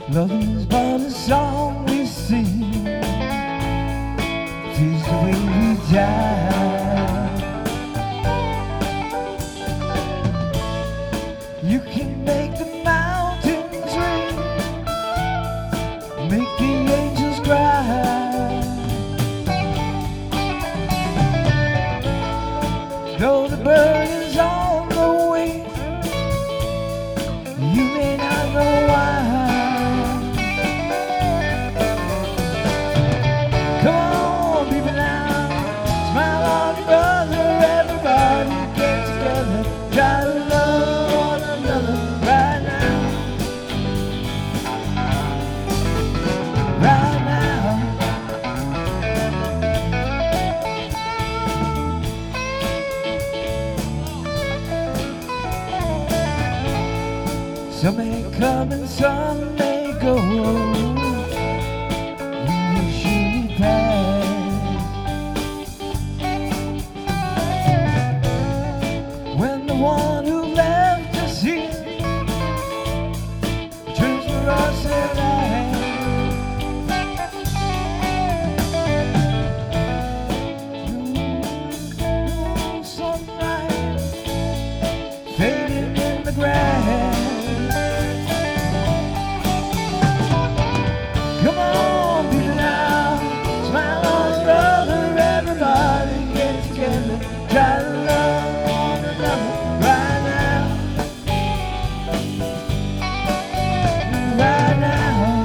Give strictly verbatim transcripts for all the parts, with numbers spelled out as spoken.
Love is but a song we sing, tis the way we die. You can make the mountains ring, make the angels cry. Though the bird is on the wing, you may not know why. Come on, people now, smile on your brother. Everybody get together, try to love one another right now. Right now. Some may come and some may go, you will surely pass. When the one who left us here turns for us at last, no sunlight fading in the grass. Come on, people now, smile on your brother. Everybody get together, try to love one another right now. Right now.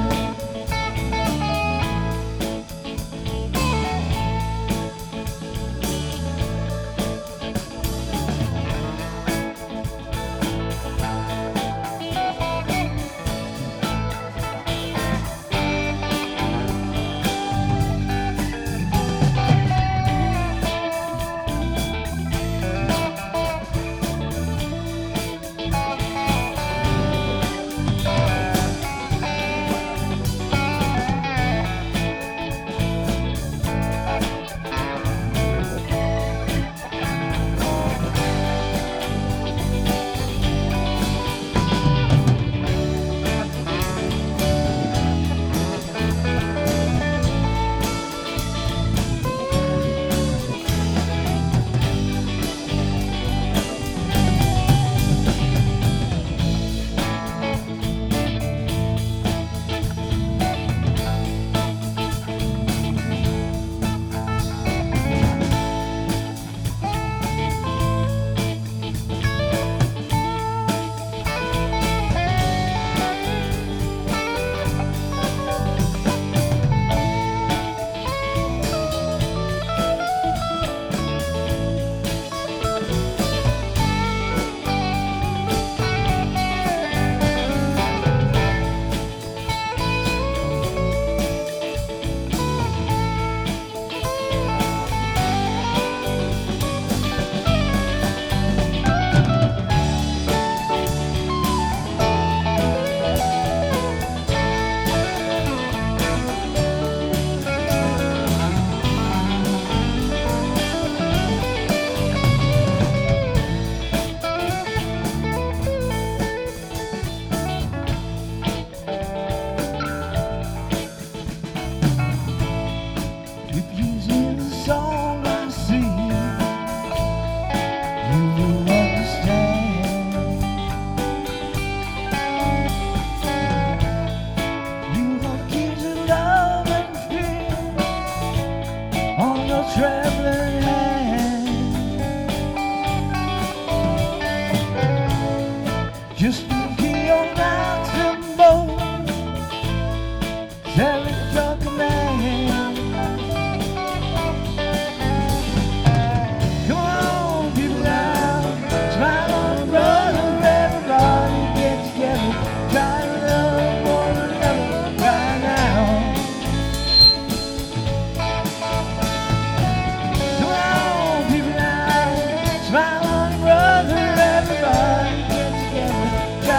If you hear the song I sing, you will understand. You have keys of love and fear on your traveling hand. Just the key on knocks them both, tell it drunk a man. Smile on your brother, everybody get together.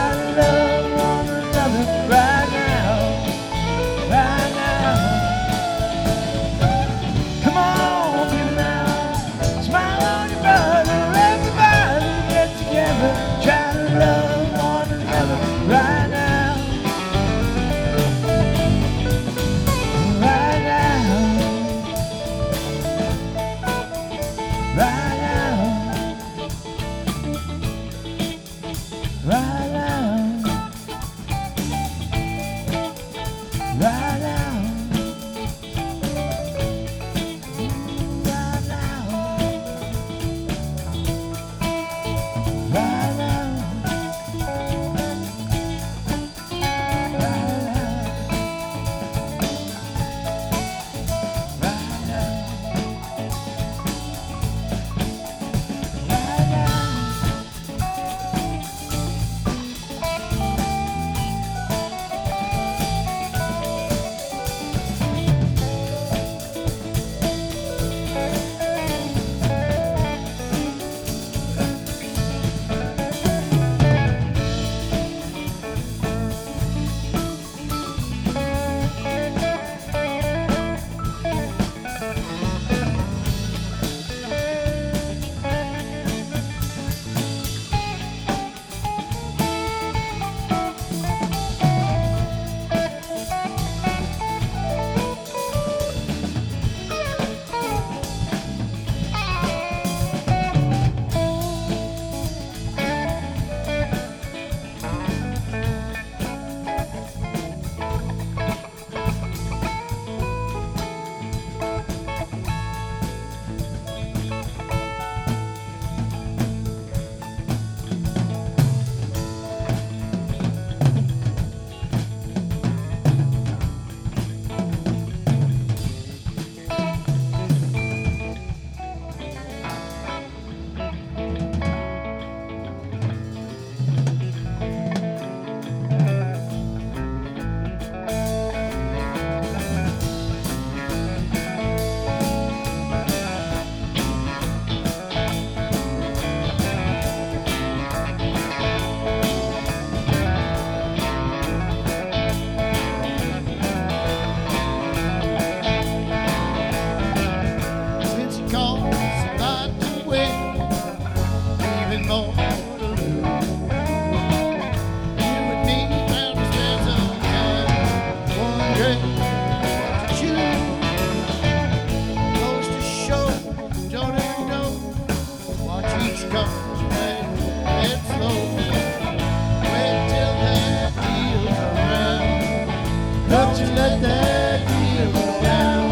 comes back, it's slow. Wait till that deal comes around. Don't you let that deal go down.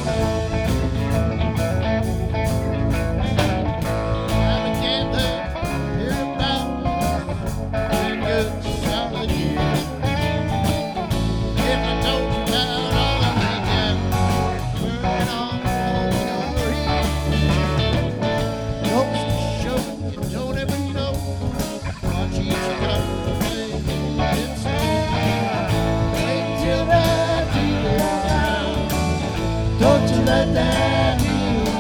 I began to hear about ten good solid years. If I told you about all of me down, burn on your ears. Goes to show you don't ever know what you come to play. It's slow. Wait till that deal goes down. Don't you let that deal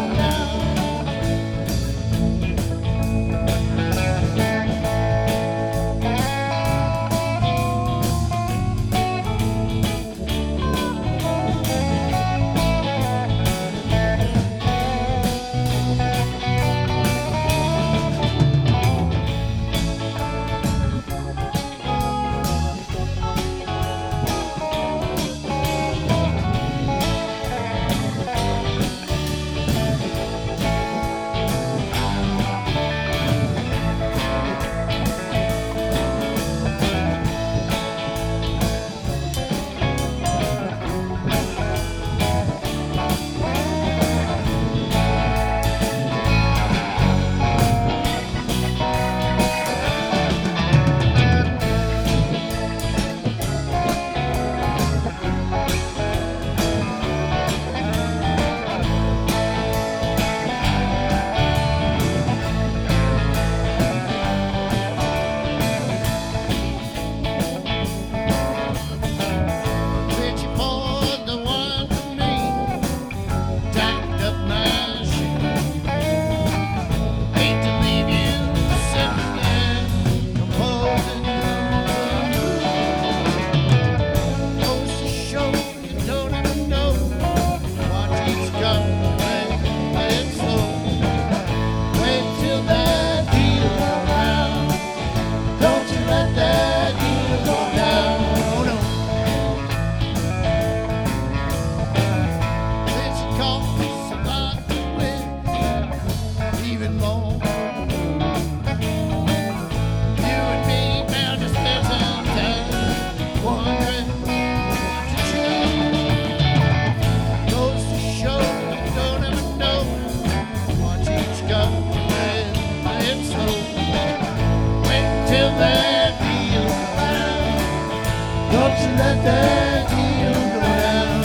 Don't you let that deal go down.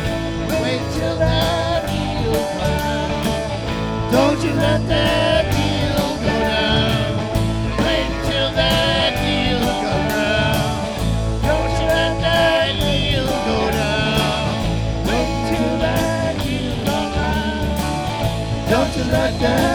Wait till that deal goes down. Don't you let that deal go down. Wait till that deal goes down. Don't you let that deal go down. Wait till that deal goes down. Don't you let that